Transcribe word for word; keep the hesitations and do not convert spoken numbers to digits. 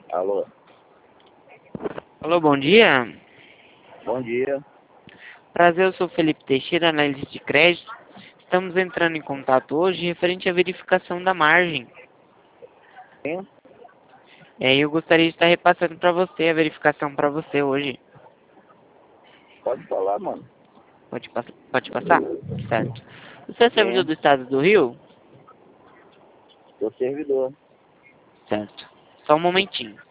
Alô, Alô, bom dia. bom dia. Prazer, eu sou Felipe Teixeira, analista de crédito. Estamos entrando em contato hoje referente à verificação da margem. Sim, É, eu gostaria de estar repassando para você a verificação para você hoje. pode falar, mano. Pode, pass- pode passar? Certo. Você é servidor Sim, do Estado do Rio? sou servidor. Certo. Só um momentinho.